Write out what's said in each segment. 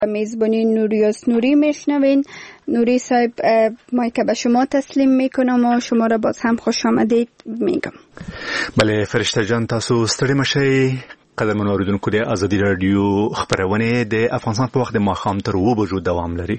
میزبانی نوریوس نوری میشنوین. نوری صاحب، مایک به شما تسلیم میکنم و شما را باز هم خوش آمدید میگم. بله فرشته جان، تاسو ستړي مشئ. قدرمن اوریدونکو، د ازادي رادیو خبرونه د افغانستان په وخت د ماښام تر 2 بجو دوام لري.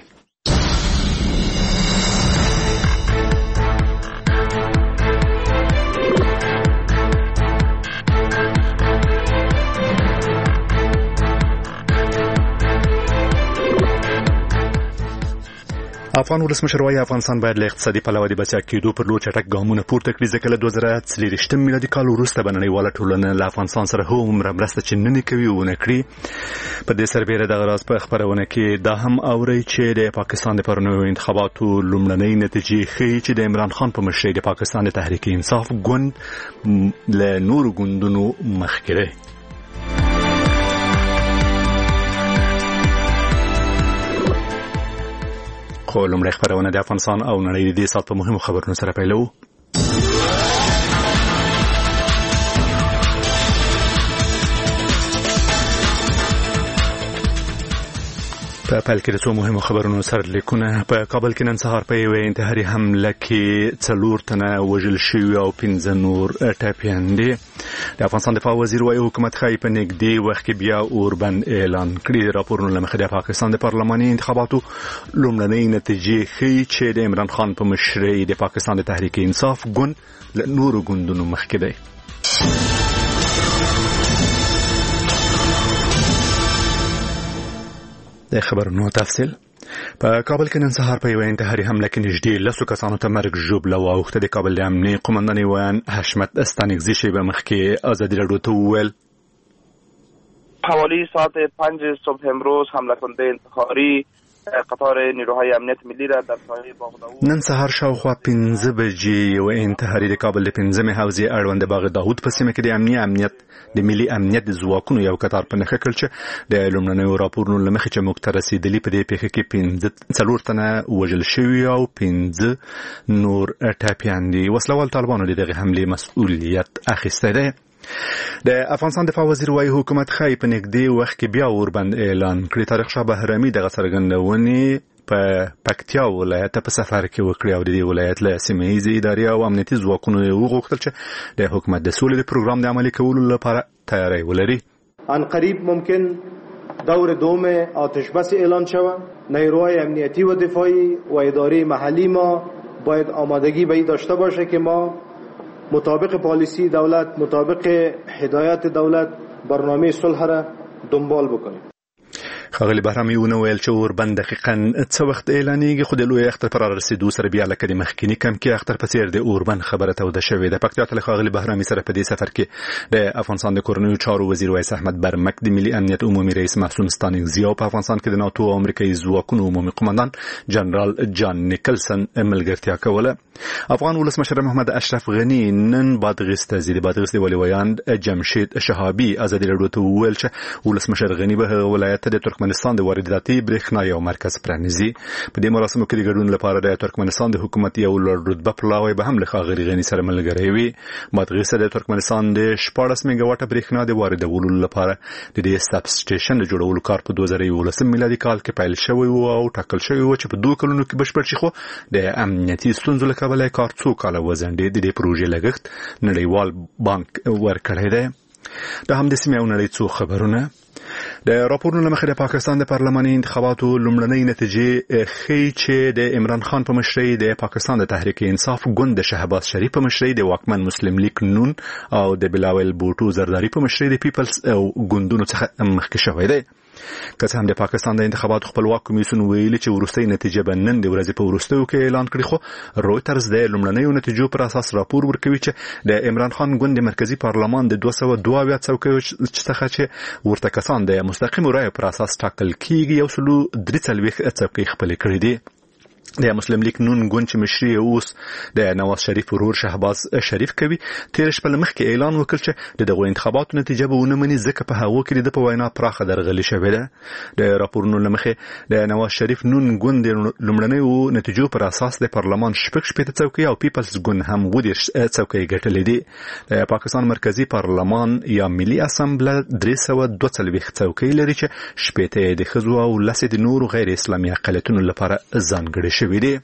افغان ولسمشر وايي افغانستان باید له اقتصادي پلوه د بچا کېدو پر لور چټک ګامونه پورته کړي، ځکه له 2023 میلادي کال وروسته به نړیواله ټولنه له افغانستان سره هومره مرسته چې نه کوي ونه کړي. په دې سربېره دغه راز په خبرونه کې دا هم اوري چې د پاکستان د پرونیو انتخاباتو لومړنۍ نتیجې ښیي چې د عمران خان په مشرۍ د پاکستان د تحریک انصاف ګوند له نورو ګوندونو مخکې دی. خو لومړی خبرونه د افغانستان او نړۍ د دې ساعت په مهمو خبرونو سره پیلوو. په پیل کې د څو مهمو خبرونو سرلیکونه. په کابل کې نن سهار په یوه انتحاري حمله کې 4 تنه وژل شوي او 15 نور ټپیان دي. د افغانستان دفاع وزیر وايي حکومت ښایي په نږدې وخت کې بیا اوربند اعلان کړي. راپورونه له مخې د پاکستان د پارلماني انتخاباتو لومړنۍ نتیجې ښیي چې د عمران خان په مشرۍ د پاکستان د تحریک انصاف ګوند له نورو ګوندونو مخکې دی. د خبرونو تفصیل. په کابل کې نن سهار په یوه انتحاري حمله کې نږدې 10 کسانو ته مرګ ژوبله واوښته. د کابل د امنیې قومندان ویان حشمت استانکزي شیبه مخکې ازادي راډیو ته وویل حوالی ساعت 5 صبح امروز حمله کننده انتحاری قطار نیروهای امنیت ملی را در ساحه باغ داوود. نن سهار شاوخوا 15 بجې یو انتحاري د کابل د 15مې حوزې اړوند باغ داوود په سیمه کې د امنیت د ملي امنیت د ځواکونو یو قطار په نښه کړ چې د لومړنیو راپورونو له مخې چې موږ ته رسېدلي په دې پیښه کې 4 تنه وژل شوي او 15 نور ټپیان دي. وسلوال طالبانو د دغه حملې مسؤلیت اخیستی دی. د افغانستان دفاع وزیر وايي حکومت ښایي په نږدې وخت کې بیا اوربند اعلان کړي. تاریخ شاه بهرامي دغه څرګندونې په پکتیا ولایت په سفر کې وکړي او د دې ولایت له سیمه ییزې ادارې او امنیتي ځواکونو وغوښتل چې د حکومت د سولې د پروګرام د عملي کولو لپاره تیاری ولري. ان قریب ممکن دور دوم آتش بس اعلان شود. نیروهای امنیتی و دفاعی و اداره محلی ما باید آمادگی به این داشته باشه که ما مطابق پالیسی دولت، مطابق هدایت دولت برنامه صلح را دنبال بکنیم. ښاغلي بهرامي وویل چې اوربند دقیقاً څه وخت اعلانېږي، خو د لوی اختر پر رسېدو سره بیا لکه د مخکیني کم کې اختر په څېر د اوربند خبره توده شوې ده. پکتیا ته له ښاغلي بهرامي سره په دې سفر کې د افغانستان د کورنیو چارو وزیر ویس احمد برمک، د ملي امنیت عمومي رئیس محسوم ستانکزي او په افغانستان کې د ناتو او امریکایي ځواکونو عمومي قمندان جنرال جان نیکلسن ملګرتیا کوله. افغان ولسمشر محمد اشرف غني نن بادغیس ته ځي. د بادغیس د والي ویان جمشید شهابي ازادي راډیو ته وویل چې ولسمشر غني به هغه ولایت ته د ترکمنستان د وارداتي برېښنا یو مرکز پرانیزي. په دې مراسمو کې د ګډون لپاره د ترکمنستان د حکومت یو لوړ رتبه پلاوی به هم له ښاغلي غني سره ملګری وي. بادغیس د ترکمنستان د 14 میګاواټه برېښنا د واردولو لپاره د دې سب سټیشن د جوړولو کار په 2019 میلادي کال کې پیل شوی و او ټاکل شوی و چې په 2 کلونو کې بشپړ شي، خو د امنیتي ستونزو له کبله کار 2 کاله وځنډېد. د دې پروژې لګښت نړیوال بانک ورکړی دی. دا هم د سیمې او نړۍ څو خبرونه. د راپورونو له مخې د پاکستان د پارلماني انتخاباتو لومړنۍ نتیجې ښیي چې د عمران خان په مشرۍ د پاکستان د تحریک انصاف ګوند د شهباز شریف په مشرۍ د واکمن مسلم لیگ نون او د بلاول بوټو زرداری په مشرۍ د پیپلز او ګوندونو څخه مخکې شوی دی. که څه هم د پاکستان د انتخاباتو خپلواک کمیسیون ویلي چې وروستۍ نتیجه به نن د ورځې په وروستیو کې اعلان کړي، خو رویټرز د لومړنیو نتیجو پر اساس راپور ورکوي چې د عمران خان ګوند د مرکزی پارلمان د 222 څوکیو څخه چې ورته کسان د مستقیمو رایو پر اساس ټاکل کیږي 143 څوکۍ خپل کړې دي. د مسلم لیگ نون ګوند چې مشري اوس د نواز شریف ورور شهباز شریف کوي تیر شپه مخکې اعلان وکړ چې دغه انتخاباتو نتیجه به ونه مني ځکه په هغه کې د په وینا پراخه درغلي شوې ده د راپورونو لمخې د نواز شریف نون ګوند لومړنیو نتیجو پر اساس د پارلمان شپږ څوکۍ او پیپلز ګوند هم ودی څوکۍ ګټلې دي د پاکستان مرکزی پارلمان یا ملي اسمبلی 342 څوکۍ لري چې شپږ د خزو او لسه د نورو غیر اسلامي اقلیتونو لپاره ځانګړي شوی دی.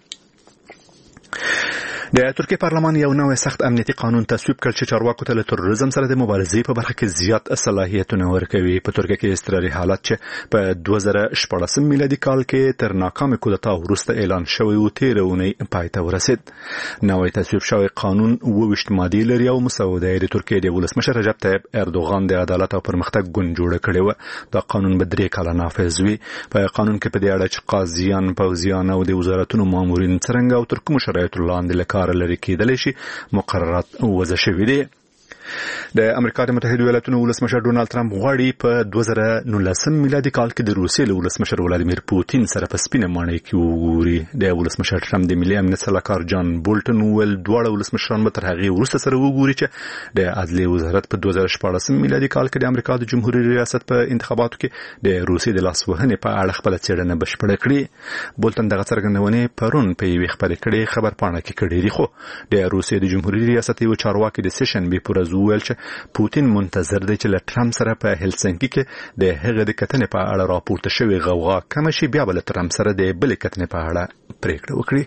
د ترکیه پارلمان یو نوې سخت امنیتي قانون تصویب کړ چې چارواکو ته له تروریزم سره د مبارزې په برخه کې زیات صلاحیتونه ورکوي. په ترکیه کې اضطراري حالت چې په 2014 میلادي کال کې تر ناکامه کودتا وروسته اعلان شوی و تیر اونۍ پای ته ورسید. نوې تصویب شوی قانون 22 ماده لري او مسوده د ترکیه د ولسمشر رجب طیب اردوغان د عدالت او پرمختګ ګوند جوړ کړی و. دا قانون به 3 کاله نافذ وي. په قانون کې په دې اړه چې قاضیان، پوځیان او د وزارتونو مامورین څرنګه او تر کومو شرایطو لاندې کار لري کېدلی شي مقررات وضع شوي دي. د امریکا د متحده ایالاتونو ولسمشر ډونالد ترامپ غواړي په 2019 میلادي کال کې د روسیې له ولسمشر ولادیمیر پوتین سره په سپینه ماڼۍ کې وګوري. د ولسمشر ترامپ د ملي امنیت سلاکار جان بولټن ویل دواړه ولسمشران به تر هغې وروسته سره وګوري چې د عدلیې وزارت په 2014 میلادي کال کې د امریکا د جمهوریت ریاست په انتخاباتو کې د روسیې د لاسوهنې په اړه خپله څېړنه بشپړه کړې. بولټن دغه څرګندونې پرون په یوې خپرې کړې خبرپاڼه کې کړې دي، خو د روسیې د جمهوریت ریاست یو چارواکي د سشنبې په ورځ وویل چې پوتین منتظر دی چې له ټرمپ سره په هلسنکي کې د هغه د کتنې په اړه راپورته شوی غوغا کم شي، بیا به له ټرمپ سره د بلې کتنې په اړه پریکړه وکړي.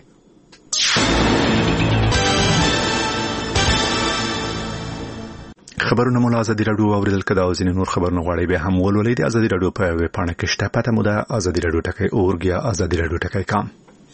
خبرونه مو له ازادي راډیو اوریدل کده او ځینې نور خبرونه غواړئ بیا هم ولولئ د ازادي راډیو په ویب پاڼه کې شته. پته مو ده ازادي راډیو ټکی اورګ یا ازادي راډیو ټکی کام.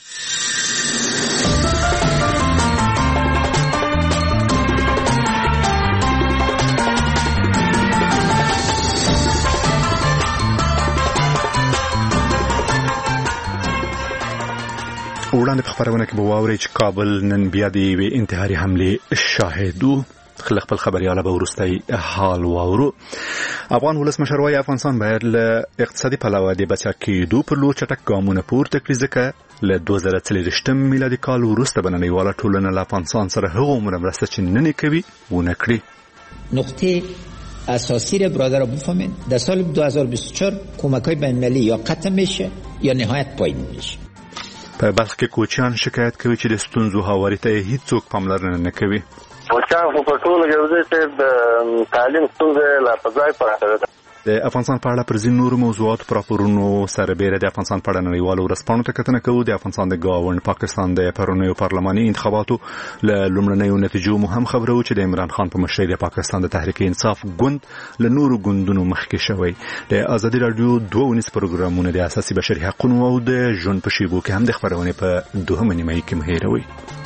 وړاندې په خبرونه کې به واورئ چې کابل نن بیا د یوې انتحاري حملې شاهد و. خپل خبرياله به وروستي حال واورو. افغان ولسمشر وايي افغانستان باید له اقتصادي پلوه د بچا کېدو پر لور چټک ګامونه پورته کړي، ځکه له 2023 میلادي کال وروسته بننیواله ټولنه له افغانستان سره هغه مرسته چې نن کوي ونه کړي. نقطه اساسی را برادر بفهمید در سال 2024 کمک‌های بین‌المللی یا قطع میشه یا نهایت پایین میشه. په بلخ کې کوچیان شکایت کوي چې د ستونزو هواري ته هیڅوک پاملرنه نه کوي. کوچیان په ټول کې د تعلیم ستونزې لا په ځای پراته ده. د افغانستان په اړه پر ځینو نورو موضوعاتو پر راپورونو سره بیره د افغانستان په اړه نړیوالو ورځپاڼو ته کتنه کوو. د افغانستان د گاونډ پاکستان د پرونیو پارلماني انتخاباتو له لومړنیو نتیجو مو هم خبرو چې د عمران خان په مشرۍ د پاکستان د تحریک انصاف ګوند له نورو ګوندونو مخکې شوی. د ازادي راډیو 2 پروګرامونه د اساسي بشري حقوقو او د ژوند په شیبو کې هم د خبرونه په دوهمه نیمه کې مهیروي.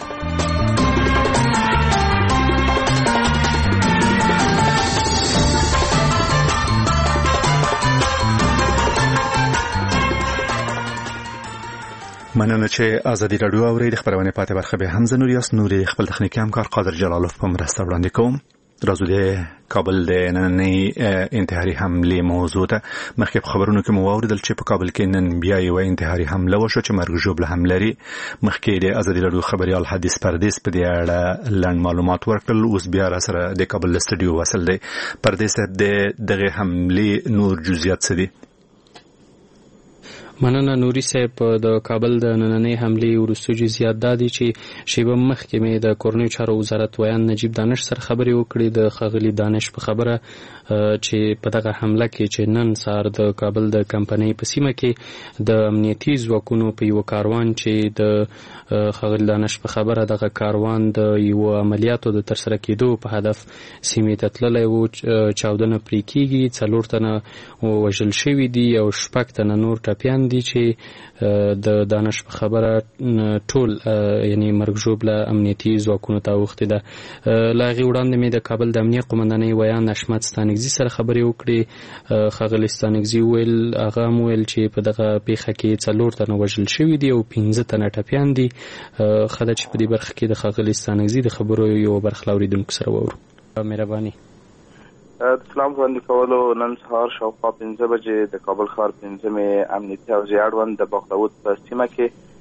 مننه چې ازادي راډیو اوري. د خبرونه پاتې برخه به هم زنوریاس نوري خپل تخنیکی همکار قادر جلالوف په مرسته وړاندې کوم. راځو د کابل د نننۍ انتحاري حملې موضوع ته. مخکې په خبرونو کې مو واوریدل چې په کابل کې نن بیا یو انتحاري حمله وشوه چې مرګ ژوبله هم لري. مخکې د ازادي راډیو خبريال حدیث پردیس په دې اړه لنډ معلومات ورکړل. اوس بیا را سره د کابل استډیو وصل دی. پردیس د دغه حملې نور جزئیات څه دي؟ مننه نوري صاحب. د کابل د نننۍ حملې وروستي جزئیات دا دي چې شیبه مخکې مې د کورنیو چارو وزارت ویان نجیب دانش سره خبرې وکړې. د ښاغلي دانش په خبره چې په دغه حمله کې چې نن سهار د کابل د کمپنۍ په سیمه کې د امنیتي ځواکونو په یو کاروان چې د ښاغلي دانش په خبره دغه کاروان د یو عملیاتو د ترسره کېدو په هدف سیمې ته تللی و، چاودنه پرې کېږي. 4 تنه وژل شوي دي او 6 تنه نور ټپیان دي چې د دانش په خبره ټول یعنی مرګ ژوبله امنیتي ځواکونو ته اوښتې ده. له هغې وړاندې مې د کابل د امنیه قومندانۍ ویان اشمت ستانکزي سره خبرې وکړې. ښاغلي ستانکزي وویل هغه هم ویل چې په دغه پیښه کې 4 تنه وژل شوي دي او 15 تنه ټپیان دي. ښه ده چې په دې برخه کې د ښاغلي ستانکزي د خبرو یو برخه له اورېدونکو سره واورو. مهرباني. د سلام وړاندې کولو نن سهار شاوخوا 15 بجې د کابل ښار 5مې امنیتي حوزې اړوند د باغ داود په سیمه کې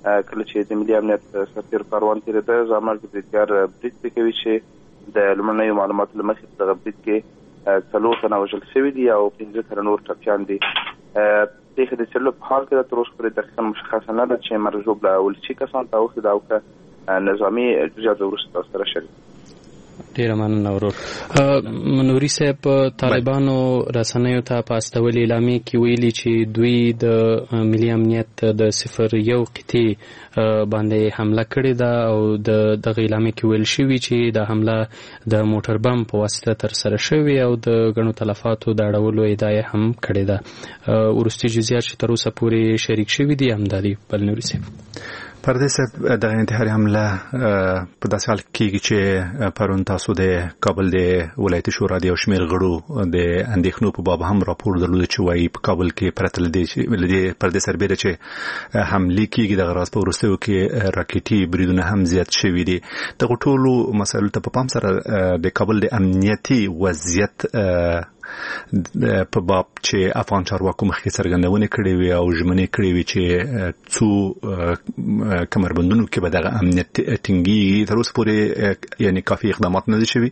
کله چې د ملي امنیت سفیر کاروان تېرېده ځامل بریدګر برید پرې کوي چې د لومړنیو معلوماتو له مخې په دغه برید کې 4 تنه وژل شوي دي او 15 تنه نور ټپیان دي. پیښې د څېړلو په حال کې ده، تر اوسه پورې دقیقا مشخصه نه ده چې مرګ ژوبله ولسي کسانو ته اوښتې ده او که نظامي جزیات وروسته تاسو سره شریک. ډیره مننه ورور. نوري صاحب، طالبانو رسنیو ته په استولې اعلامیه کې ویلي چې دوی د ملي امنیت د 01 قطعې باندې حمله کړې ده او د دغه اعلامیه کې ویل شوي چې د حمله د موټر بم په واسطه ترسره شوې او د ګڼو تلفاتو د اړولو ادعا هم کړې ده. وروستي جزئیات چې تر اوسه پورې شریک شوي دي همدا دي. بل نوري صاحب، پردې صاحب، دغه انتحاري حمله په داسې حال کېږي چې پرون تاسو د کابل د ولایتي شورا د یو شمېر غړو د اندېښنو په باب هم راپور درلود چې وایي په کابل کې پرته له دې پردې سربېره چې حملې کېږي دغه راز په وروستیو کې راکټي بریدونه هم زیات شوي دي. دغه ټولو مسایلو ته په پام سره د کابل د امنیتي وضعیت په باب چې افغان چارواکو مخکې څرګندونې کړې وي او ژمنې کړې وي چې څو کمربندونو کې به دغه امنیت ټینګېږي، تر اوسه پورې یعنې کافي اقدامات نه دي شوي.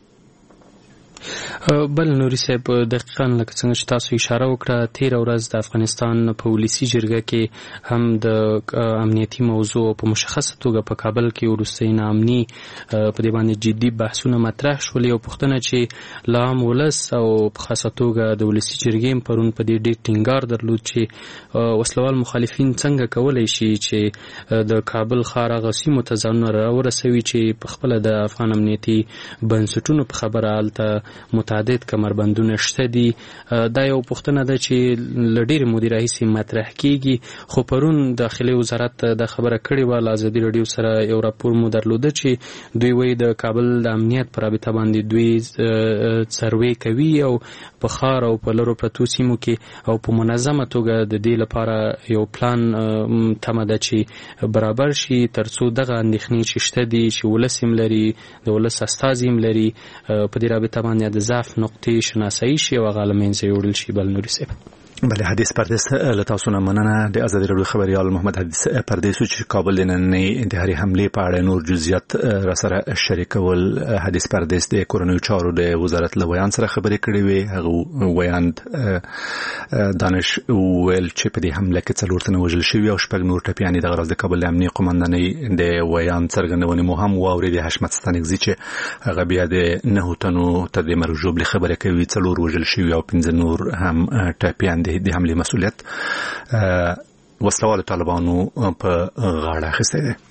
بل نوري صاحب، دقیقاً لکه څنګه چې تاسو اشاره وکړه، تېره ورځ د افغانستان په ولسي جرګه کې هم د امنیتي موضوع په مشخصه توګه په کابل کې وروستۍ ناامني په دې باندې جدي بحثونه مطرح شول. یو پوښتنه چې لا هم ولس او په خاصه توګه د ولسي جرګې پرون په دې ډېر ټینګار درلود چې وسلوال مخالفین څنګه کولی شي چې د کابل ښار هغه سیمو ته ځانونه راورسوي چې په خپله د افغان امنیتي بنسټونو په خبره هلته متعدد کمربندونه شته دي. دا یو پوښتنه ده چې له ډېرې مودې راهیسې مطرح کېږي، خو پرون داخلي وزارت د خبره کړې وه، له ازادي راډیو سره یو راپور مو درلوده چې دوی وایي د کابل د امنیت په رابطه باندې دوی سروې کوي او په ښار او په لرو پرتو سیمو کې او په منظمه توګه د دې لپاره یو پلان تمه ده چې برابر شي تر څو دغه اندېښنې چې شته دي چې ولس هم لري، د ولس استازي هم لري، په دې رابطه باندې د ضعف نقطې شناسایی شي او هغه له منځه یوړل شي. بل نوري صاحب، بله حدیث پردیس له تاسو نه مننه. د ازادي راډیو خبریال محمد حدیث پردیس چې کابل د نننۍ انتحاري حملې په اړه نور جزئیات را سره شریکول. حدیث پردیس د کورنیو چارو د وزارت له ویان سره خبرې کړې وې. هغه ویاند دانش ویل چې په دې حمله کې 4 تنه وژل شوي او 6 نور ټپیان دي. دغه راز د کابل د امنیتي قومندانۍ د ویان څرګندونې مو هم واورېدې. حشمت ستانکزي چې هغه بیا د 9 تنو ته د مرګ ژوبلې خبره کوي، 4 وژل شوي او 15 نور هم ټپیان دي. د حملې مسؤلیت وسلوالو طالبانو په غاړه اخیستی دی.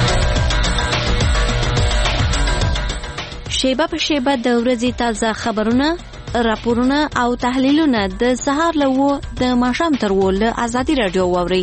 شیبه په شیبه د ورځې تازه خبرونه، راپورونه او تحلیلونه د سهار له 9 د ماښام تر 10 له ازادي راډیو واورئ.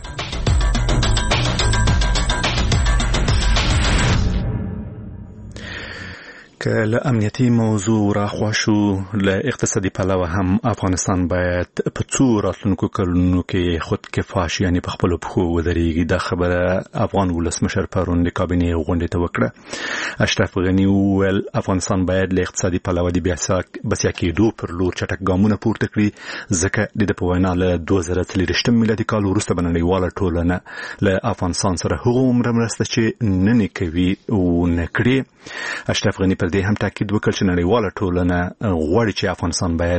که له امنیتي موضوع راخوا شو، له اقتصادي پلوه هم افغانستان باید په څو راتلونکو کلونو کې خودکفا شي، یعنې په خپلو پښو ودرېږي. دا خبره افغان ولسمشر پرون د کابینې غونډې ته وکړه. اشرف غني وویل افغانستان باید له اقتصادي پلوه د بسیا کېدو پر لور چټک ګامونه پورته کړي، ځکه د په وینا له 2023 میلادي کال وروسته به نړیواله ټولنه له افغانستان سره هغومره مرسته چې نن کوي ونه کړي. اشرف غني پر دې هم تاکید وکړ چې نړیواله ټولنه غواړي چې افغانستان باید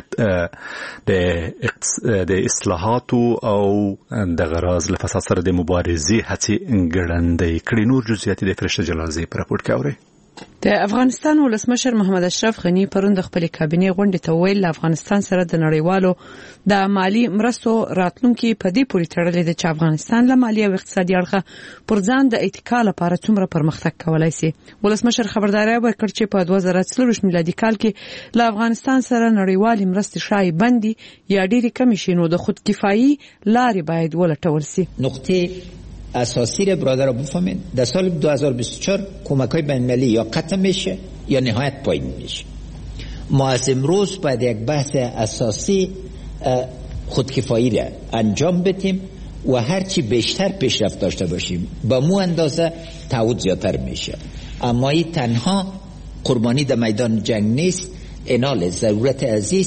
د اصلاحاتو او د غراض له فساد سره د مبارزې هڅې ګړندۍ کړي. نور جزئیات د فرشته جلالزی په راپور کې اورئ. د افغانستان ولسمشر محمد اشرف غني پرون د خپل کابینې غونډې ته ویل افغانستان سره د نړیوالو د مالی مرستو راتلونکي په دې پورې تړلې ده چې افغانستان له مالی او اقتصادي اړخه پر ځان د اتکا لپاره څومره پرمختګ کولای شي. ولسمشر خبرداری ورکړ چې په 2023 میلادي کال کې له افغانستان سره نړیوالې مرستې شای بندي یا ډېری کمی شي، نو د خودکفایي لارې باید ولټول شي. نقطه اساسی رو برادر بفهمید در سال 2024 کمک‌های بین‌المللی یا قطع میشه یا نهایت پایین میشه. ما از امروز باید یک بحث اساسی خودکفایی را انجام بدیم و هرچی بیشتر پیشرفت داشته باشیم با مو اندازه تعهد زیادتر میشه. اما این تنها قربانی در میدان جنگ نیست، اینال ضرورت عزیز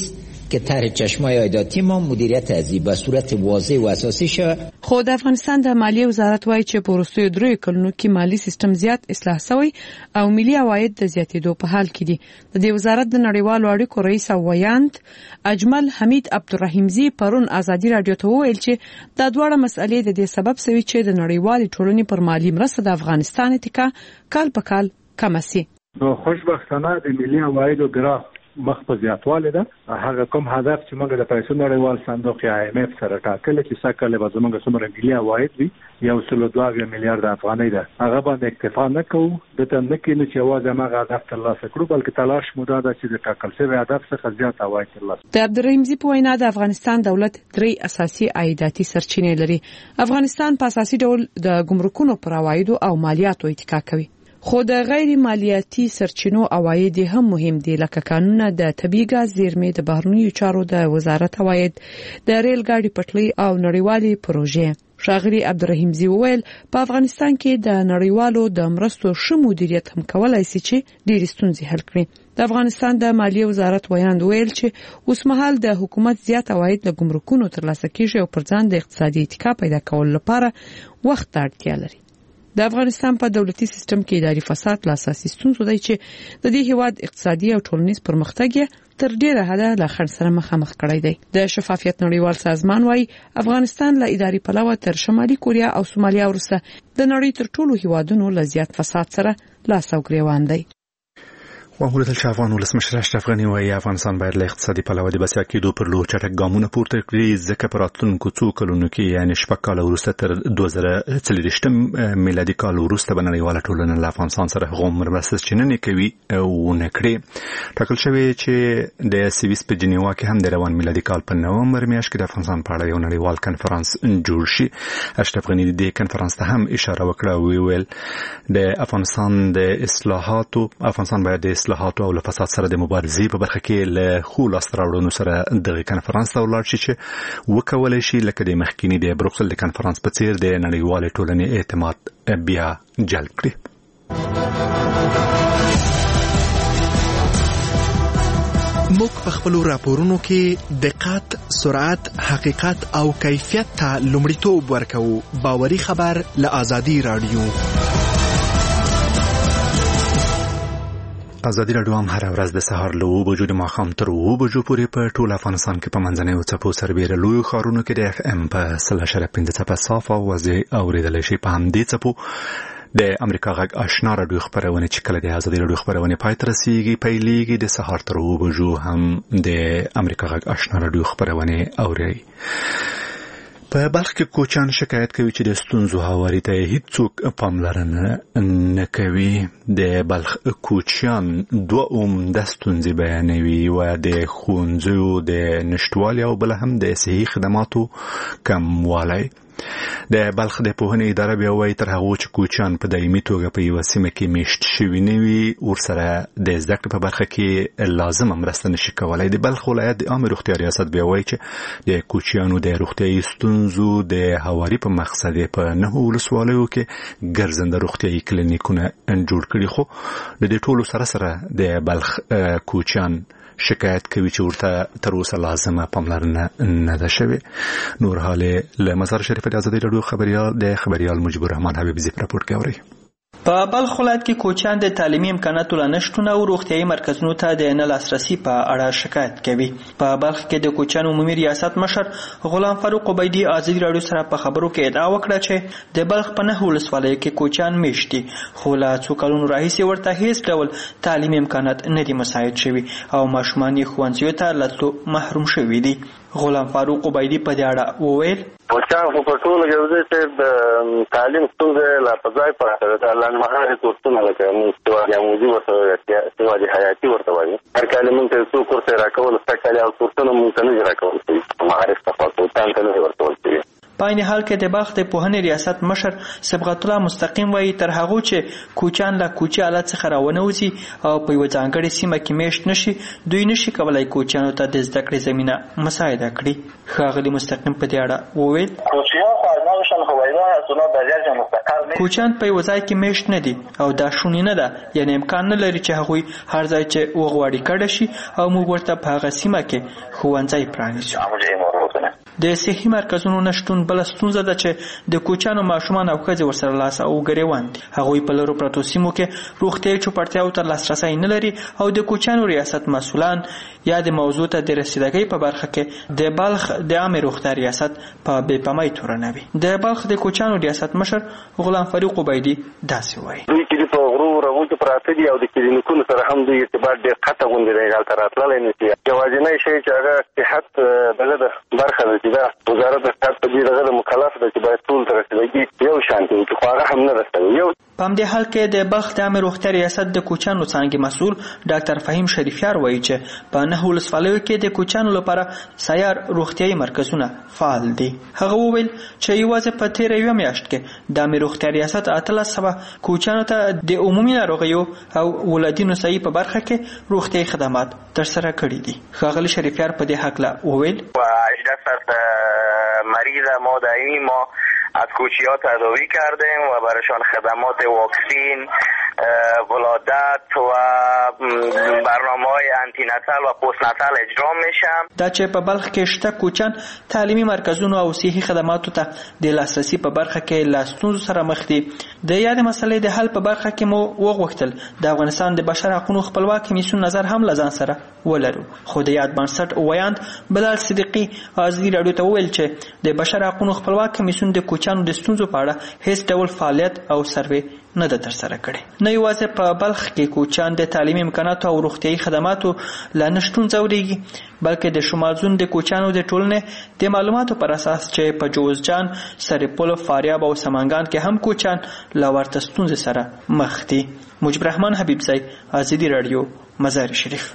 که طرح چشمای عایداتی ما مدیریت از این به صورت واضح و اساسی شود. خو د افغانستان د مالیې وزارت وایي چې په وروستیو 3 کلونو کې مالی سیستم زیات اصلاح شوی او ملي عواید د زیاتېدو په حال کې دي. د دې وزارت د نړیوالو اړیکو رئیس او ویاند اجمل حمید عبدالرحیمزی پرون ازادي رادیو ته وویل چې دا دوه مسلې د دې سبب شوي چې د نړیوالې ټولنې پر مالی مرسته د افغانستان اتکا کال په کال کم شي. نو خوشبختانه د ملي عوایدو ګراف مخ په زیاتوالی ده. هغه کوم هدف چې موږ د پیسو نړیوال صندوق یا IMF سره ټاکل چې سکه به زموږ څومره ملي عواید وي 1.2 میلیارډ افغانۍ ده، هغه باندې اکتفا نه کوو. د ته نه کینو چې یوازې هغه هدف ترلاسه کړو، بلکې تلاش مو دا ده چې د ټاکل شوي هدف څخه زیات عواید ترلاسه کړو. د عبدالرحیمزی په وینا د افغانستان دولت 3 اساسي عایداتي سرچینې لري. افغانستان په اساسي ډول د ګمرکونو پر عوایدو او مالیاتو اتکا کوي. خو د غیر مالیاتي سرچینو عواید هم مهم دي، لکه قانون د طبيعي ګاز زیرمې، د بهرنیو چارو د وزارت عواید، د ریل ګاډي پټلۍ او نړیوالې پروژې. ښاغلي عبدالرحیمزی وویل په افغانستان کې د نړیوالو د مرستو ښه مدیریت هم کولای شي چې ډېرې ستونزې حل کړي. د افغانستان د مالیې وزارت ویاند ویل چې اوس مهال د حکومت زیات عواید له ګمرکونو ترلاسه کیږي او پر ځان د اقتصادي اتکا پیدا کولو لپاره وخت اړتیا لري. د افغانستان په دولتي سیستم کې اداري فساد لا اساسي ستونزه دی چې د دې هیواد اقتصادي او ټولنیز پرمختګ تر ډیره حده له خنډ سره مخامخ کړی دی. د شفافیت نړیوال سازمان وايي افغانستان له اداري پلوه تر شمالي کوریا او سومالیا وروسته د نړۍ تر ټولو هیوادونو له زیات فساد سره لاس او ګریوان دی. وحورت الشافعان ولسمشر اشرف غني وايي افغانستان باید له اقتصادي پلوه د بسیا کېدو پر لور چټک ګامونه پورته کړي، ځکه په راتلونکو څو کلونو کې یعنې 6 کال وروسته تر 2023 میلادي کال وروسته به نړیواله ټولنه له افغانستان سره هغومره مرسته چې نن کوي ونه کړي. ټاکل شوی چې د سویس په جنیوا کې هم د روان میلادي کال په نومبر میاشت کې د افغانستان په اړه یو نړیوال کنفرانس جوړ شي. اشرف غني د دې کنفرانس ته هم اشاره وکړه او ویل د افغانستان باید د اصلاحاتو او له فساد سره د مبارزې په برخه کې له خو لاسته راوړنو سره دغه کنفرانس ته ولاړ شي چې وکولای شي لکه د مخکینی د بروکسل د کنفرانس په څیر د نړیوالې ټولنې اعتماد بیا جلب کړي. موږ په خپل راپورونو کې دقت، سرعت، حقیقت او کیفیت ته لومړیتوب ورکوو. باوري خبر له آزادي رادیو. ازادي راډیو هم هر ورځ د سهار له 9 بجو د ماښام تر 9 بجو پورې په ټول افغانستان کې په منځنیو څپو سربېره لویو ښارونو کې د FM په 100.5 صاف او واضح اورېدلی شي. په همدې څپو د امریکا غږ آشنا راډیو خبرونه چې کله د ازادي راډیو خبرونه پای ته رسیږي پیلېږي د سهار تر 9 بجو هم د امریکا غږ آشنا راډیو خبرونه اوري. په بلخ کې کوچان شکایت کوي چې د ستونزو هواري ته هیڅوک پاملرنه نه کوي. د بلخ کوچیان دوه عمده ستونزې بیانوي، و د ښوونځیو د نشتوالي او بل هم د صحي خدماتو کموالی. د بلخ د پوهنې اداره بیا وایي تر هغه چې کوچیان په دایمي توګه په یوه سیمه کې میشت شوي نه وي ورسره د زده کړې په برخه کې لازمه مرسته نشي کولی. د بلخ ولایت د عامه روغتیا ریاست بیا وایي چې د کوچیانو د روغتیایي ستونزو د هواري په مقصد په 9 ولسوالیو کې ګرځنده روغتیایي کلینیکونه جوړ کړي، خو د دې ټولو سره د بلخ کوچیان شکایت کوي چې ورته تر اوسه لازمه پاملرنه نه ده شوې. نور حال له مزار شریف د ازادي راډیو خبريال مجيب الرحمن حبیبزی راپور کوي. په بلخ ولایت کې کوچیان د تعلیمي امکاناتو له نشتون او روغتیایي مرکزونو ته د نه لاسرسي په اړه شکایت کوي. په بلخ کې د کوچیانو عمومي ریاست مشر غلام فاروق عبیدی ازادي راډیو سره په خبرو کې ادعا وکړه چې د بلخ په 9 ولسوالیو کې کوچیان میشتي، خو له څو کلونو راهیسې ورته هیڅ ډول تعلیمي امکانات نه دي مساعد شوي او ماشومان یې ښوونځیو ته له تلو محروم شوي دي. غلام فاروق عبیدی په دې اړه وویل کوچیان خو په ټولو کې د تعلیم ستونزې لا په ځای پراته ده. لنډمهاله کورسونه لکه استوا عمودي ورته استوا حیاتي ورته وایي. هر کال موږ ته څو کورس راکول، ستا کال او کورسونه موږ ته نه راکول شوي، معارف تفاوتان ته نه ورکول شوي. په عین حال کې د بلخ د پوهنې ریاست مشر صبغت الله مستقیم وایي تر هغه چې کوچان له کوچي حالت څخه راونوځي او په یو ځانګړي سیمه کې میشت نشي دوی نشي کولای کوچانو ته د زده کړې زمينه مساعده کړي. ښاغلي مستقیم په دې اړه وویل کوچان په یو ځای کې میشت نه دي او دا شونې نه ده، یعنی امکان نه لري چې هغوی هر ځای چې وغواړي کډه شي او موږ ورته په هغه سیمه کې ښوونځی پرانیزو. د صحي مرکزونو نشتون بل ستونزه ده چې د کوچانو ماشومان او ښځې ورسره لاس او ګریوان دي. هغوی په لرو پرتو سیمو کې روغتیايي چوپړتیاو ته لاسرسی نه لري او د کوچانو ریاست مسؤلان یا د موضوع ته د رسیدګۍ په برخه کې د بلخ د عامه روغتیا ریاست په بې پامۍ تورنوي. د بلخ د کوچانو ریاست مشر غلام فاروق عبیدی داسې وایي دوی چې په غرو راغونډه پراته دي او د کلینیکونو سره هم دوی ارتباط ډېر قطع غونډه دی هلته راتللی نه شي. یوازینی شی چې هغه صحت دغه د برخه ده چې دا وزارت د صحت په دې دغه د مکلف ده چې باید ټول ته رسیدګي یو شان وي خو هغه هم نه رسوي. یو په همدې حال کې د بلخ د عامه روغتیا ریاست د کوچانو څانګې مسؤل ډاکټر فهیم شریفیار وایي چې په 9 ولسوالیو کې د کوچانو لپاره سیار روغتیايي مرکزونه فعال دي. هغه وویل چې یوازې په تیره یوه میاشت کې د عامه روغتیا ریاست 1300 کوچانو ته د عمومي ناروغیو او ولادینو صحي په برخه کې روغتیايي خدمات ترسره کړي دي. ښاغلي شریفیار په دې حق وویل 18 مریض ما دائمی ما از کوچی‌ها تداوی کردیم و برایشان خدمات واکسین، ولادت و برنامه‌های آنتیناتال و پستناتال اجرا میشم. دا چې په بلخ کې شته کوچان تعلیمي مرکزونو او صحي خدماتو ته د لاسرسي په برخه کې له ستونزو سره مخ دي. د یادې مسلې د حل په برخه کې مو وغوښتل د افغانستان د بشر حقوقو خپلواک کمیسیون نظر هم لزان سره ولرو. خو د یاد بنسټ ویاند بلال صدیقی ازادي رادیو ته ویل چې د بشر حقوقو خپلواک کمیسیون د کوچانو د ستونزو په اړه هیڅ ډول فعالیت او سروې نه ده ترسره کړې. نه یوازې په بلخ کې کوچان د تعلیمي امکاناتو او روغتیايي خدماتو له نشتون ځورېږي بلکې د شمال زون د کوچانو د ټولنې د معلوماتو پر اساس چې په جوزجان، سرپل، فاریاب او سمنګان کې هم کوچان له ورته ستونزې سره مخ دي. مجيب الرحمن حبیبزی، ازادي رادیو، مزار شریف.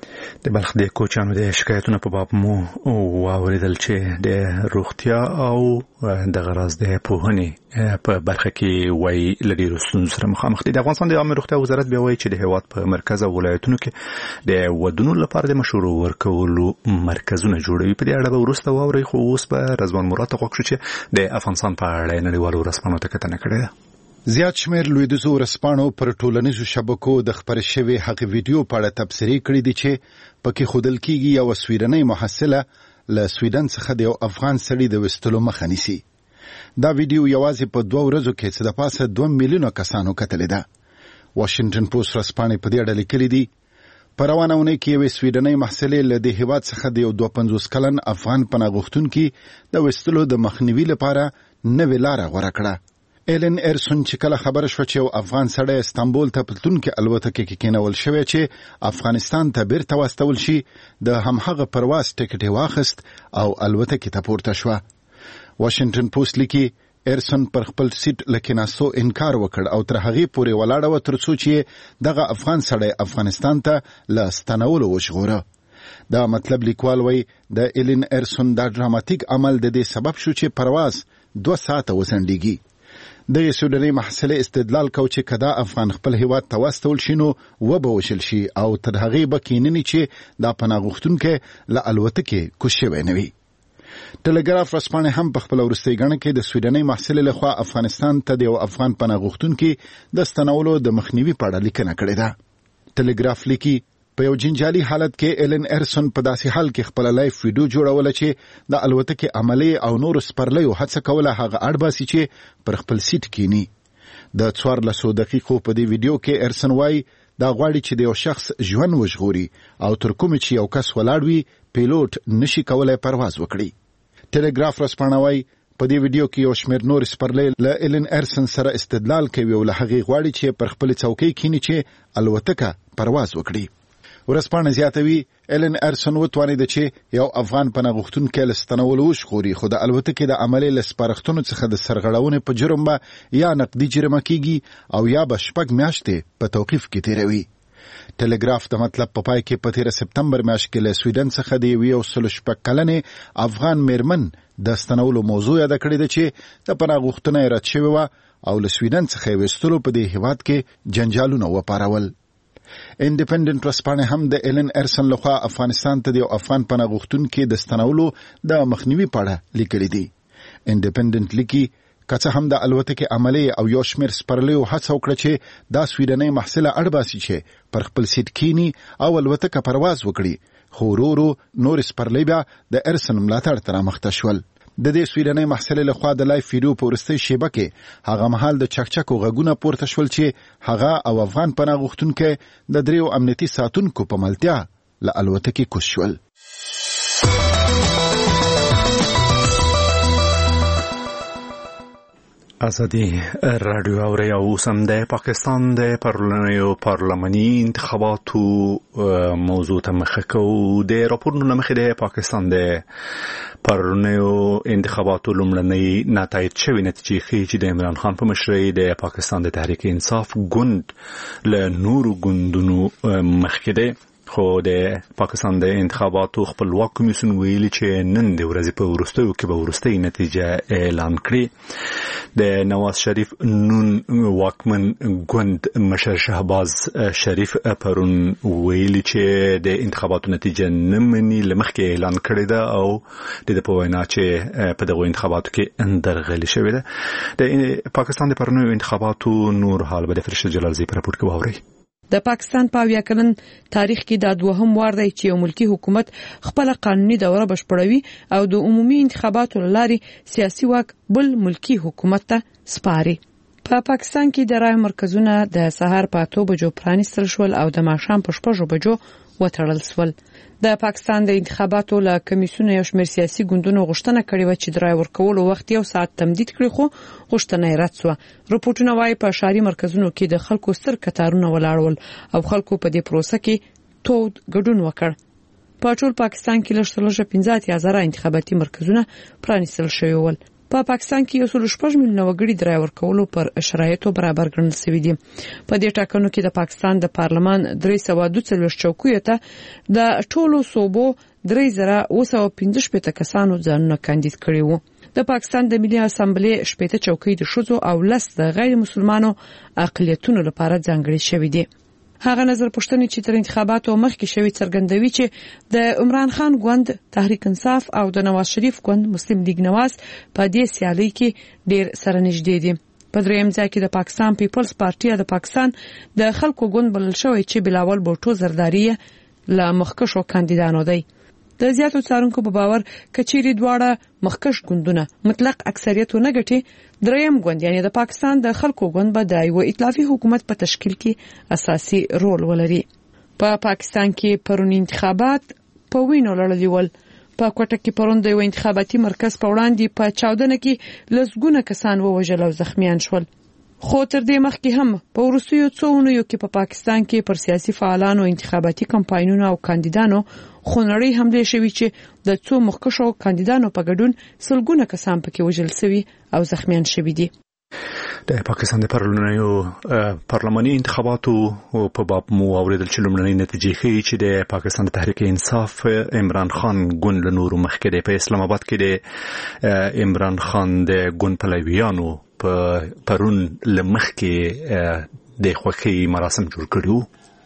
د بلخ د کوچانو د شکایتونو په باب مو واوریدل چې د روغتیا او د غراض د پوهنې په برخه کې وایي لډیرو ستونزو سره مخامخ دي. د افغانستان د عامه روغتیا وزارت بیا وایي چې د هیواد په مرکز او ولایتونو کې د ودونو لپاره د مشورو ورکولو مرکزونه جوړوي. په دې اړه به وروسته واورئ، خو اوس به رضوان مراد ته غوښتل چې د افغانستان په اړه نړیوالو ورځپاڼو ته کتنه کړې ده. زیات شمیر لویدیځو ورځپاڼو پر ټولنیزو شبکو د خپرې شوې هغې ویډیو په اړه تبصرې کړې دي چې پکې ښودل کېږي یوه سویډنۍ محصله له سویډن څخه د یو افغان سړي د ویستلو مخه نیسي. دا ویډیو یوازې په 2 ورځو کې څه د پاسه 2 میلیونه کسانو کتلې ده. واشنګټن پوسټ ورځپاڼې په دې اړه لیکلي دي په روانه اونۍ کې یوې سویډنۍ محصلې له دې هېواد څخه د یو 52 کلن افغان پناه غوښتونکي د ویستلو د مخنیوي لپاره نوې لاره غوره کړه. ایلن ارسون چې کله خبر شو چې یو افغان سړی استانبول ته په تلونکې الوتکه کې کېنول شوی چې افغانستان ته بیرته واستول شي د همهغه پرواز ټکټ یې واخیست او الوتکې ته پورته شوه. واشنګټن پوسټ لیکي ارسون پر خپل سیټ له کېناستو انکار وکړ او تر هغې پورې ولاړه وه تر څو چې دغه افغان سړی افغانستان ته له ستنولو وژغوره. دا مطلب لیکوال وایي د ایلن ارسون دا ډراماتیک عمل د دې سبب شو چې پرواز 2 ساعته وځنډېږي. د سوډنۍ محصلې استدلال کو چې کدا افغان خپل هیواد ته واستول شي نو وبوشل شي او تر هغې به کیننی چې دا پناه غوښتونکي له الوتکې کوز شوی نه وي. ټلګراف ورځپاڼې هم په خپل وروستۍ ګڼه کې د سوډنۍ محصلې لخوا افغانستان ته د یو افغان پناه غوښتونکي د ستنولو د مخنیوي په اړه لیکنه کړې ده. ټلګراف لیکي په یو جنجالي حالت کې ایلن ارسون په داسې حال کې خپل لایف ویډیو جوړوله چې د الوتکې عملي او نور سپرلیو هڅه کوله هغه اړ باسي چې پر خپل سیټ کینی. د 14 دقیقو په دې ویډیو کې ارسون وايي دا غواړي چې د یو شخص ژوند وژغوري او تر کومه چې یو کس ولاړ وي پیلوټ نشي کولای پرواز وکړي. ټلګراف ورځپاڼه وايي په دې ویډیو کې یو شمېر نور سپرلی له ایلن ارسون سره استدلال کوي او له هغې غواړي چې پر خپل څوکۍ کینی چې الوتکه پرواز وکړي. ورځپاڼه زیاتوي ایلن ارسون وتوانید چې یو افغان پناه غوښتونکی له ستنولو وژغوري خو د الوتکې د عملي له سپارښتنو څخه د سرغړونې په جرم به یا نقدي جریمه کیږي او یا به 6 میاشتې په توقیف کې تیروي. ټلګراف د مطلب په پای کې په 13 سپتمبر میاشت کې له سویډن څخه د 116 کلنې افغان میرمن د ستنولو موضوع یاد کړې ده چې د پناه غوښتنه رد شوې و او له سویډن څخه وستلو په دې هیواد کې جنجالونه وپارول. انډیپندنت ورځپاڼه هم د ایلن ارسن لخوا افغانستان ته د افغان پناه غوښتونکو د ستنولو د مخنیوي په اړه لیکلي دي. انډیپندنت لیکي کڅه هم د الوتکې عملی او یو شمېر سپرلیو هڅه وکړه چې دا سویډنۍ محصله اړباسي چې پر خپل سیټ کینی او الوتکه پرواز وکړي، خو ورو نور سپرلی بیا د ارسن ملاتړ تر مخته شول. د دې سویډنۍ محصله لخوا د لایف ویډیو په وروستۍ شیبه کې هغه مهال د چکچکو غږونه پورته شول چې هغه او افغان پناه غوښتونکو د دریو امنیتي ساتونکو په ملتیا له الوتکې کوز شول. ازادي رادیو اوري او سم د پاکستان د پارلماني انتخاباتو موضوع ته مخه کو. د راپورونو لمخې د پاکستان د پارلماني انتخاباتو لومړنۍ نتایج شوی نتیجې ښیي چې د عمران خان په مشرۍ د پاکستان د تحریک انصاف ګوند له نورو ګوندونو مخکې دی، خو د پاکستان د انتخاباتو خپلواک کمیسیون ویلي چې نن د ورځې په وروستیو کې به وروستۍ نتیجه اعلان کړي. د نواز شریف نون واکمن ګوند مشر شهباز شریف پرون ویلي چې د انتخاباتو نتیجه نه مني، له مخکې اعلان کړې ده او د په وینا چې په دغه انتخاباتو کې درغلي شوې ده. د پاکستان د پرونیو انتخاباتو نور حال به د فرشته جلالزی په راپور کې واورئ. د پاکستان په 9 کلن تاریخ کې دا دوهم وار دی چې یو ملکی حکومت خپل قانوني دوره بشپړوي او د عمومي انتخاباتو لارې سیاسي واک بل ملکی حکومت ته سپاري. په پاکستان کې د رای مرکزونه د سهار په 8 بجو پرانیستل شول او د ماښام په 6 بجو وتړل شول. د پاکستان د انتخاباتو له کمیسیون یو شمېر سیاسي ګوندونو غوښتنه کړې و چې د رای ورکولو وخت یو ساعت تمدید کړي، خو غوښتنه یې رد شوه. راپورټونه وايي په ښاري مرکزونو کې د خلکو ستر کتارونه ولاړول او خلکو په دې پروسه کې تود ګډون وکړ. په ټول پاکستان کې لږ 15,000 انتخاباتي مرکزونه پرانیستل شوي ول. په پاکستان کې 1.6 میلیونه وګړي د رای ورکولو پر شرایطو برابر ګڼل شوي دي. په دې ټاکنو کې د پاکستان د پارلمان 342 چوکیو ته د ټولو صوبو 3,215 کسانو ځانونه کاندید کړي وو. د پاکستان د ملي اسامبلې 18 چوکۍ د ښځو او 10 د غیر مسلمانو اقلیتونو لپاره ځانګړي شوي دي. هغه نظر پوښتنې چې تر انتخاباتو مخکې شوی څرګندوي چې د عمران خان ګوند تحریک انصاف او د نواز شریف ګوند مسلم لیگ نواز په دې سیالۍ کې ډیر سره نږدې دي. په دریم ځای کې د پاکستان پیپلز پارټي د پاکستان د خلکو ګوند بلل شوی چې بلاول بوټو زرداری له مخکښو کاندیدانو دی. د زیاتو څارونکو په باور کچيري دواړه مخکښ ګوندونه مطلق اکثریت نه ګټي، دریم ګوند یعنی د پاکستان د خلکو ګوند به د یو ائتلافي حکومت په تشکیل کې اساسي رول ولري. په پاکستان کې پرونی انتخابات په وینو لړلي ول. په کوټه کې پرون د یو انتخاباتي مرکز په وړاندې په چاودنه کې لسګونه کسان ووژل او زخمیان شول. خو تر دې مخکې هم په وروستیو څو اونیو کې په پاکستان کې پر سیاسي فعالانو انتخاباتي کمپاینونو او کاندیدانو خونړۍ حملې شوې چې د څو مخکښو کاندیدانو په ګډون سلګونه کسان پکې وژل شوي او زخمیان شوي دي. د پاکستان د پارلماني انتخاباتو په باب مو اوریدل چې لومړنۍ نتیجې ښیي چې د پاکستان د تحریک انصاف عمران خان ګوند له نورو مخکې دی. په اسلام آباد کې د عمران خان د ګوند پلویانو په پرون لمخ کې د خوښۍ مراسم جوړ کړو.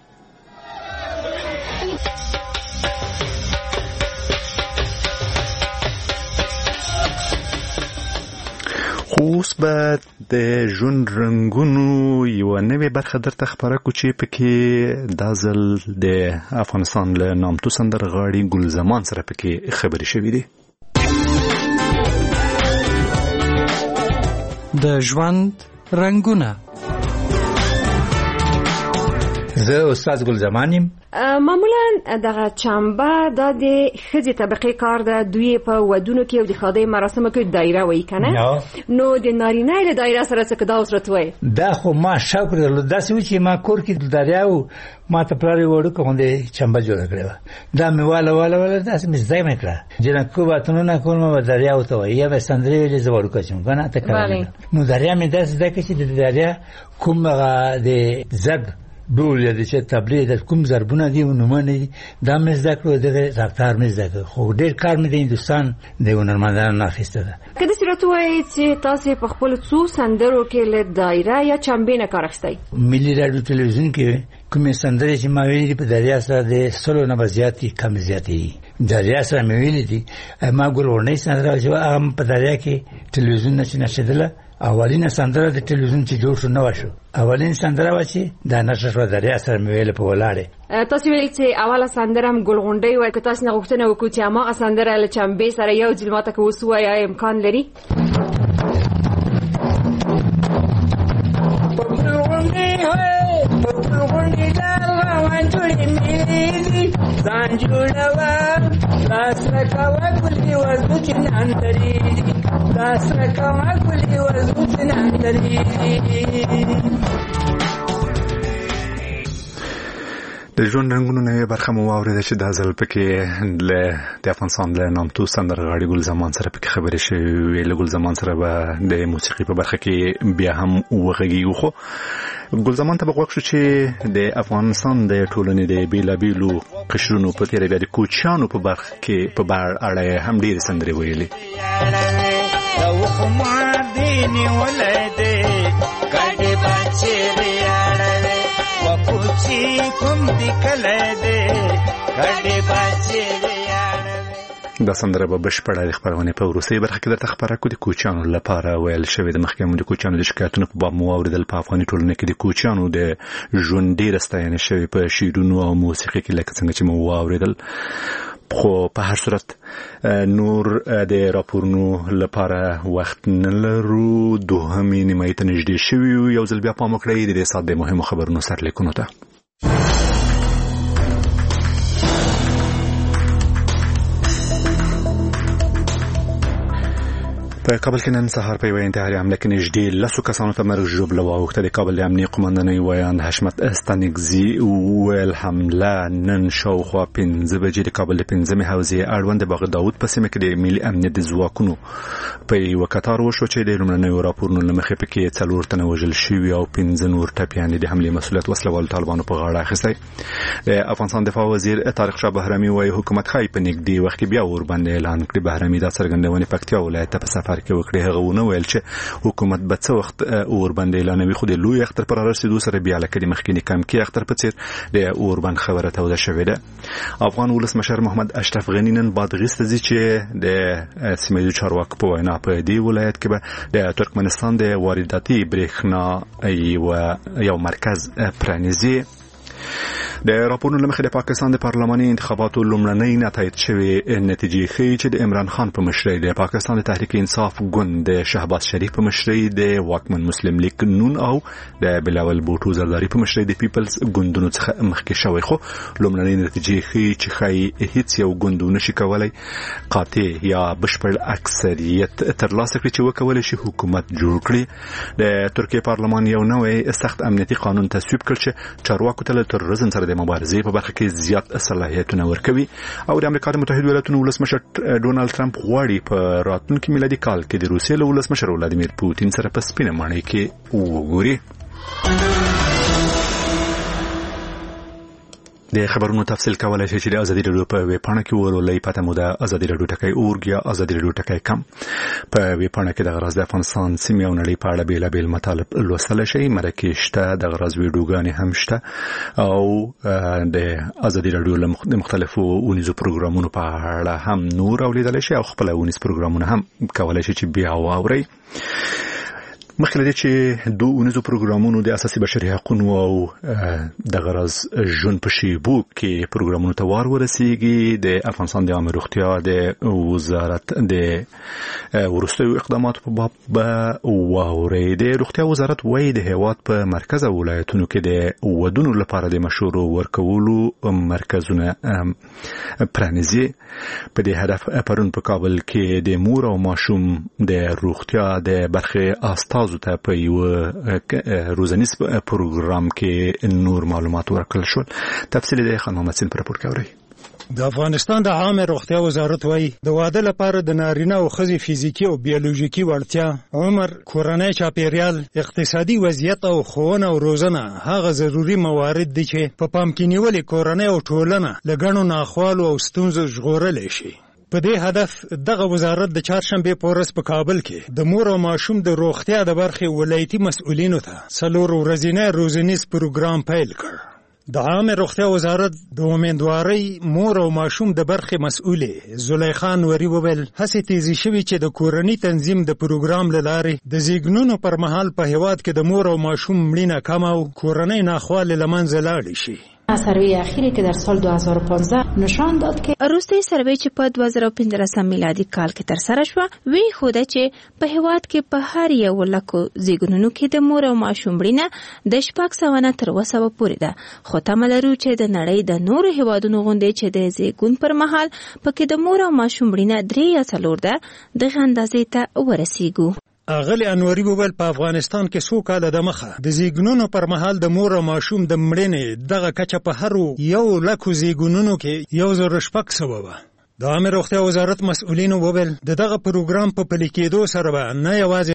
اوس به د ژوند رنگونو یو نوې برخه درته خبره کو چې پکې دا ځل د افغانستان له نامتو سندرغاړي ګل زمان سره پکې خبرې شوې دي. د ژوند رنگونه. زه استاد ګل زمان یم. معمولا دغه چمبه د خځې طبقه کار ده، دوی په ودونو کې او د خاطی مراسمو کې دایره وای کنه، نو د نارینه له دایره سره څه کدا اوس راتوي. دا خو ما شوق درلود، دا څه چې ما کور کې دریاو ما ته پلاری وړو کوم د چمبه جوړ کړو، دا مې والا دا څه مې ځای مې کړه جنکو باتونو نه کوم و دریاو ته وای یا به سندري ویلې زوړ کوم کنه ته کړم. نو دریا مې داس د کې چې د دریا کومه د زګ ډول یا د چې تبلیغ د کوم ضربونه دي ونومونه دي دا مې زده کړو د رفتار مې زده کړو خو ډېر کار مې د هندوستان د هنرمندانو اخیسته ده. که داسې راته ووایئ چې تاسې په خپلو څو سندرو کې له دایره یا چمبې نه کار اخیستی؟ ملي راډیو تلویزیون کې کومې سندرې چې ما ویلي په دریا سره د 100 نه به زیاتې کم زیاتې دریا سره مې ویلي دي. ما ګلغونډۍ سندره چې هغه په دریا کې تلویزیون نه چې نشېدله اولینه سندره د تلویزیون چې جوړ شو نو شو اولین سندره و چې دا نشه شو دریا سره مې ویل په ولاړې. تاسو ویل چې اوله سندره هم ګلغونډۍ وای که تاسو نه غوښتنه وکړو چې هغه سندره له چمبې سره یو ځل ماته که وسوایي امکان لري؟ ځان جوړوا لاسره کوا ګلي وزو چې نندري لاسره کوا ګلي وزو چې نندري. د ژوند رنګونو نه برخه مو واورېده چې دا ځل پکې د افغانستان له نامتو سندرغاړي ګل زمان سره پکې خبرې شوې. له ګل زمان سره به د موسیقي په برخه کې بیا هم وغږیږو. خو ګل زمان ته وغوښتل شو چې د افغانستان د ټولنې د بیلابیلو قشرونو په تیره بیا د کوچیانو په برخه کې په بار اړه هم ډېرې سندرې ویلې. دا سندره به بشپړه د خبرونه په وروستۍ برخه کې درته خبره کوي. د کوچیانو لپاره ویل شوی د محکمې د کوچیانو د شکایتونو په باب مو اوریدل. په افغاني ټولنه کې د کوچیانو د ژوند ډېره ستاینه شوې په شعرونو او موسیقي کې لکه څنګه چې مو اوریدل. خو په هر صورت نور د راپورونو لپاره وخت نه لرو. دوهمې نیمایي ته نږدې شوي یو ځل بیا پام وکړئ د دې ساعت د مهمو خبرونو سرلیکونو ته. په کابل کې نن سهار په یو انتحاري حمله کې نږدې 10 کسانو ته مرګ ژوبله واوښته. د کابل د امنیه قومندانۍ ویاند حشمت استانکزي ویل حمله نن شاوخوا 5 بجې د کابل د 5مې حوزې اړوند باغ داود په سیمه کې د ملي امنیت د ځواکونو په یو کتار وشو چې د لومړنیو راپورونو له مخې پکې 4 تنه وژل شوي او 15 نور ټپیان د حملې مسؤلیت وسلوال طالبانو په غاړه اخیستی. د افغانستان دفاع وزیر طارق شاه بهرامي وایي حکومت خای په نږدې وخت کې بیا ور باندې اعلان کړي. بهرامي دا څرګندونه پکتیا ولایت په سفر کې وکړي. هغه ونه ویل چې حکومت به څه وخت اور باندې اعلانوي. خو د لوی اختر پر رسیدو سره بیا لکه د مخکینی کم کې اختر په څیر د اور باندې خبره توده شوې ده. افغان ولسمشر محمد اشرف غنی نن بادغیس ته ځي چې د سیمه چارواکو په وینا په دې ولایت کې به د ترکمنستان د وارداتي برېښنا یو مرکز پرانیزي. د راپورونو لمخې د پاکستان د پارلماني انتخاباتو لومړنۍ نتایج شوې نتیجې ښیي چې د عمران خان په مشرۍ د پاکستان د تحریک انصاف ګوند د شهباز شریف په مشرۍ د واکمن مسلم لیگ نون او د بلاول بوټو زرداری په مشرۍ د پیپلز ګوندونو څخه مخکې شوی. خو لومړنۍ نتیجې ښیي چې ښایي هیڅ یو ګوند نشي کولای قاطع یا بشپړ اکثریت ترلاسه کړي چې وکولای شي حکومت جوړ کړي. د ترکیه پارلمان یو نوې سخت امنیتي قانون تصویب کړ چې چارواکو ته له تروریزم سره د مبارزې په برخه کې زیات صلاحیتونه ورکوي. او د امریکا د متحده ایالاتو ولسمشر ډونالد ټرمپ غواړي په راتلونکي میلادي کال کې د روسیې له ولسمشر ولادیمیر پوتین سره په سپینه ماڼۍ کې وګوري. د خبرونو تفصیل کولای شي چې د ازادي رادیو په ویب پاڼه کې ورولې پته مو د ازادي رادیو ټکی اورګ یا ازادي رادیو ټکی کم. په ویب پاڼه کې د غرض د افغانستان سیمې او نړۍ په اړه بیلابیل مطالب لوستل شي. مرکې شته، د غرض ویډیوګانې هم شته او د ازادي رادیو له مختلفو اونیزو پروګرامونو په اړه هم نور اوریدل شي او خپل اونیز پروګرامونه هم کولای شي چې بیا واوري. مخکې لدې چې دوه اونیزو پروګرامونو د اساسي بشري حقوقو او د غرض ژوند په شیبو کې پروګرامونو ته وار ورسیږي. د افغانستان د عامه روغتیا د وزارت د وروستیو اقداماتو په باب به واوري. د روغتیا وزارت وایي د هیواد په مرکز او ولایتونو کې د ودونو لپاره د مشورو ورکولو مرکزونه پرانیزي. په دې هدف پرون په کابل کې د مور او ماشوم د روغتیا د برخه استاد ته په یو روزنیز پروګرام کې نور معلومات ورکړل شول. تفصیل د خان محمد سین پر راپور کوي. د افغانستان د عامه روغتیا وزارت وايي د واده لپاره د نارینه او ښځې فزیکي او بیولوژیکي وړتیا، عمر، کورنۍ چاپیریال، اقتصادي وضعیت او ښوونه او روزنه هغه ضروري موارد دي چې په پام کې نیولې کورنۍ او ټولنه له ګڼو ناخوالو او ستونزو ژغورلی شي. په دې هدف دغه وزارت د چهارشنبې په ورځ په کابل کې د مور او ماشوم د روغتیا د برخې ولایتي مسؤلینو ته 4 ورځنی روزنیز پروګرام پیل کړ. د عامه روغتیا وزارت د امیندوارۍ مور او ماشوم د برخې مسؤلې زلیخا نوري وویل هڅې تیزې شوې چې د کورني تنظیم د پروګرام له لارې د زیږنونو پر مهال په هیواد کې د مور او ماشوم مړینه کم او کورنۍ ناخوالې له منځه لاړې شي. سروی اخیری که در سال 2015 نشان داد که وروستۍ سروی چې په 2015 میلادي کال کې ترسره شوه وی خوده چې په هیواد کې په هر یو لکو زیږونونو کې د مور او ماشوم مړینه د 600 نه تر 200 پورې ده، خو تمه لرو چې د نړۍ د نورو هیوادونو غوندې چې د زیږون پر مهال پکې د مور او ماشوم مړینه 3 یا 4 ده دغه اندازې ته ورسیږو. اغلی انوری وویل په افغانستان کې 100 کاله د مخه د زیږونونو پر مهال د مور او ماشوم د مړینې دغه کچه په هر یو لکو زیږونونو کې 1600 وه. د عامه روغتیا وزارت مسؤلینو وویل د دغه پروګرام په پلي کېدو سره به نه یوازې